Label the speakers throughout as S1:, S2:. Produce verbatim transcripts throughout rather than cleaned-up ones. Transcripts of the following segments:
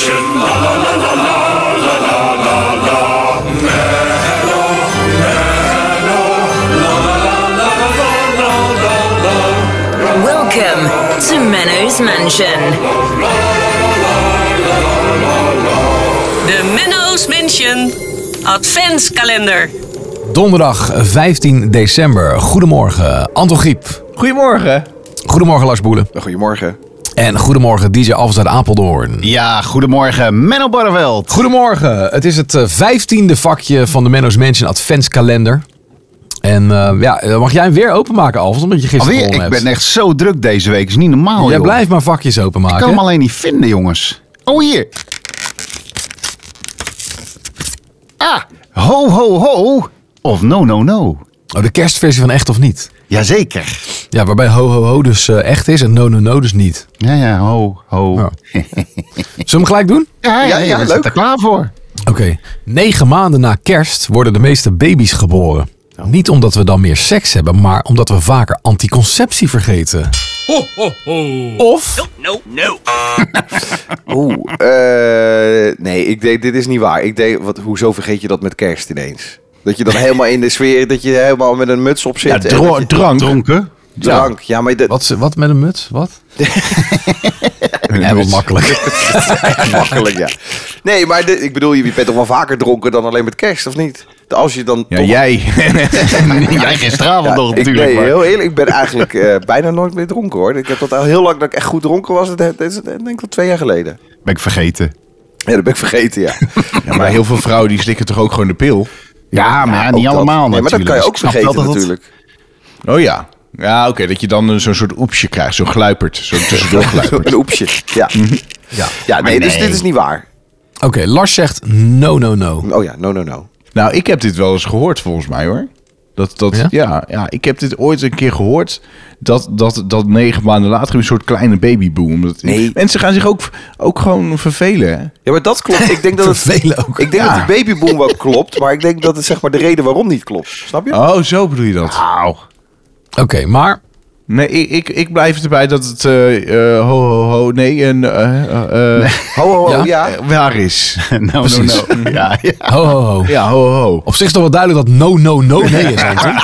S1: Mansion. La la la la la la la la la. Menno, Menno, la la la la la la la.
S2: Welcome to Menno's Mansion.
S3: De Menno's Mansion Adventskalender.
S4: Donderdag vijftien december. Goedemorgen, Anton Griep.
S5: Goedemorgen.
S4: Goedemorgen, Lars Boelen.
S6: Goedemorgen.
S4: En goedemorgen, D J Alves uit Apeldoorn.
S5: Ja, goedemorgen, Menno Barneveld.
S4: Goedemorgen. Het is het vijftiende vakje van de Menno's Mansion Adventskalender. En uh, ja, mag jij hem weer openmaken, Alves, omdat je gisteren
S5: Alweer,
S4: gewonnen
S5: ik
S4: hebt.
S5: ben echt zo druk deze week. is niet normaal,
S4: Jij
S5: joh.
S4: blijft maar vakjes openmaken.
S5: Ik kan hem alleen niet vinden, jongens. Oh, hier. Ah, ho, ho, ho. Of no, no, no.
S4: Oh, de kerstversie van Echt of Niet.
S5: Jazeker.
S4: Ja, waarbij ho, ho, ho dus uh, echt is en no, no, no dus niet.
S5: Ja, ja, ho, ho.
S4: Ja. Zullen we hem gelijk doen?
S5: Ja, ja,
S6: Ja,
S5: ja,
S6: ja,
S5: we
S6: leuk.
S5: zitten er klaar voor.
S4: Oké. Okay. Negen maanden na kerst worden de meeste baby's geboren. Niet omdat we dan meer seks hebben, maar omdat we vaker anticonceptie vergeten.
S3: Ho, ho, ho.
S4: Of...
S3: No, no.
S6: Oeh, uh, nee, ik denk, dit is niet waar. Ik denk, wat, hoezo vergeet je dat met kerst ineens? Dat je dan helemaal in de sfeer, dat je helemaal met een muts op zit.
S5: Ja,
S6: en
S5: dro-
S6: dat je-
S5: drank. Dronken.
S6: Drank, ja, maar dat...
S4: Wat, wat met een muts? Wat? Ja, wat makkelijk.
S6: makkelijk, ja. Nee, maar dit, ik bedoel, je bent toch wel vaker dronken dan alleen met kerst, of niet? Als je dan
S5: Ja,
S6: toch...
S5: jij. jij gisteravond
S6: Ja,
S5: nog
S6: ik,
S5: natuurlijk.
S6: nee,
S5: maar-
S6: heel eerlijk, ik ben eigenlijk uh, bijna nooit meer dronken, hoor. Ik heb dat al heel lang dat ik echt goed dronken was. Dat is het, denk ik wel twee jaar geleden.
S5: Ben ik vergeten.
S6: Ja, dat ben ik vergeten, ja.
S7: Ja, maar heel veel vrouwen die slikken toch ook gewoon de pil?
S5: Ja, maar ja,
S6: ook
S5: niet
S6: dat.
S5: allemaal
S6: Nee, maar dat
S5: natuurlijk.
S6: kan je
S5: Dus
S6: ook
S5: ik snap
S6: vergeten
S5: wel dat het-
S6: natuurlijk.
S7: Oh ja. Ja, oké. Okay, dat je dan een- zo'n soort oepsje krijgt. Zo'n gluipert. Zo'n tussendoor gluipert.
S6: Een oepsje, ja.
S4: Ja.
S6: Ja, nee, dus
S5: nee.
S6: dit is niet waar.
S4: Oké, okay, Lars zegt no, no, no.
S6: Oh ja, no, no, no.
S7: Nou, ik heb dit wel eens gehoord volgens mij hoor. Dat, dat,
S4: Ja?
S7: ja? Ja, ik heb dit ooit een keer gehoord. Dat, dat, dat negen maanden later een soort kleine babyboom. Omdat
S6: Nee.
S7: Mensen gaan zich ook, ook gewoon vervelen. Hè?
S6: Ja, maar dat klopt. Ik denk dat het...
S4: Vervelen ook.
S6: Ik denk
S7: Ja.
S6: dat die babyboom wel klopt, maar ik denk dat het zeg maar de reden waarom niet klopt. Snap je?
S7: Oh, zo bedoel je dat?
S5: Auw.
S4: Oké, okay, maar...
S7: Nee, ik, ik, ik blijf erbij dat het uh, uh, ho, ho, ho, nee, en uh, uh,
S6: Ho, ho, ho,
S4: Ja?
S6: ja.
S7: uh, waar is?
S5: No, no,
S4: Precies.
S5: no. Ja, ja.
S4: Ho, ho, ho.
S7: Ja, ho, ho, ho.
S4: Op zich is toch wel duidelijk dat no, no, no nee is, Anton.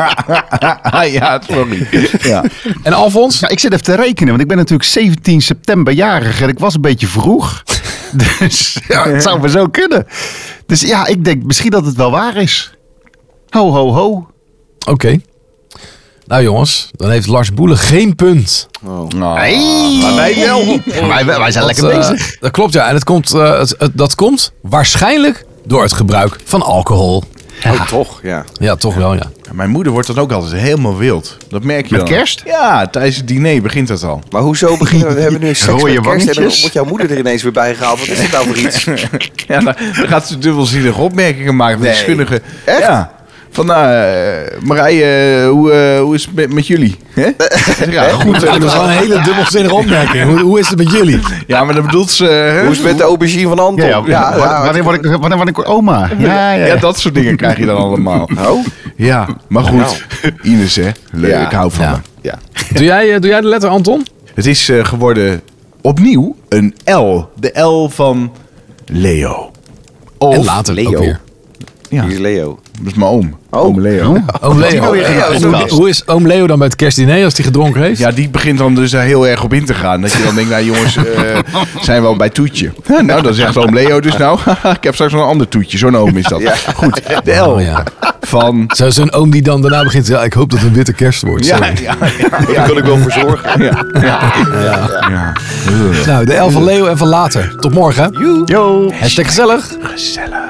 S7: Ja, sorry. Ja.
S4: En Alfons?
S5: Ja, ik zit even te rekenen, want ik ben natuurlijk zeventien september jarig en ik was een beetje vroeg. Dus ja, het zou maar zo kunnen. Dus ja, ik denk misschien dat het wel waar is. Ho, ho, ho.
S4: Oké. Okay. Nou jongens, dan heeft Lars Boelen geen punt.
S6: Oh.
S7: Oh.
S5: Hey.
S7: Maar wij wel.
S5: Wij, wij zijn
S4: Dat,
S5: lekker
S4: uh,
S5: bezig.
S4: Dat klopt, ja. En het komt, uh, het, het, dat komt waarschijnlijk door het gebruik van alcohol.
S6: Oh, toch, ja.
S4: Ja, toch wel, ja.
S7: Mijn moeder wordt dan ook altijd helemaal wild. Dat merk je
S5: Met
S7: dan.
S5: kerst?
S7: Ja, tijdens het diner begint dat al.
S6: Maar hoezo beginnen we? We hebben nu seks
S5: Rode
S6: met kerst en dan
S5: wangetjes.
S6: wordt jouw moeder er ineens weer bij gehaald. Wat is het nou voor iets?
S7: Ja, dan, dan gaat ze dubbelzinnige opmerkingen maken. Van
S6: Nee.
S7: die schunnige.
S6: Echt?
S7: Ja. Van nou, uh, Marije, uh, hoe, uh, hoe is het met, met jullie? Hè? Ja, goed.
S4: Ja, dat is wel een hele dubbelzinnige opmerking. Hoe, hoe is het met jullie?
S7: Ja, maar dat bedoelt ze... hè?
S6: Hoe is het met de aubergine van Anton?
S5: Ja, ja,
S6: ja,
S5: wanneer word ik, wanneer word ik oma? Ja, ja,
S7: Ja,
S5: ja.
S7: dat soort dingen krijg je dan allemaal.
S6: Oh,
S7: Ja, maar goed. Ines, hè? Leuk,
S6: Ja.
S7: ik hou van
S4: Ja.
S7: me.
S6: ja.
S4: Doe jij, uh, doe jij de letter, Anton?
S7: Het is uh, geworden opnieuw een L. De L van Leo. Of,
S4: En later
S6: Leo.
S4: ook weer.
S7: Ja,
S6: Wie is Leo?
S7: dat is mijn oom.
S6: Oh.
S7: Oom Leo.
S4: Oom Leo.
S5: nou weer
S4: En
S5: gedaan?
S4: hoe, hoe is oom Leo dan bij het kerstdiner als hij gedronken heeft?
S7: Ja, die begint dan dus daar heel erg op in te gaan. Dat je dan denkt, nou jongens, uh, zijn we al bij Toetje. Nou, dan zegt oom Leo dus nou, ik heb straks nog een ander Toetje. Zo'n oom is dat.
S6: Ja.
S7: Goed, de L
S4: Oh, ja.
S7: van...
S4: Zo, zo'n oom die dan daarna begint, ja, ik hoop dat het een witte kerst wordt.
S7: Ja,
S4: Sorry.
S7: ja, ja,
S6: Daar kan ik wel voor zorgen.
S7: ja, ja, ja.
S4: Nou, de L van Leo en van later. Tot morgen.
S5: Yo.
S4: Hashtag gezellig.
S7: Gezellig.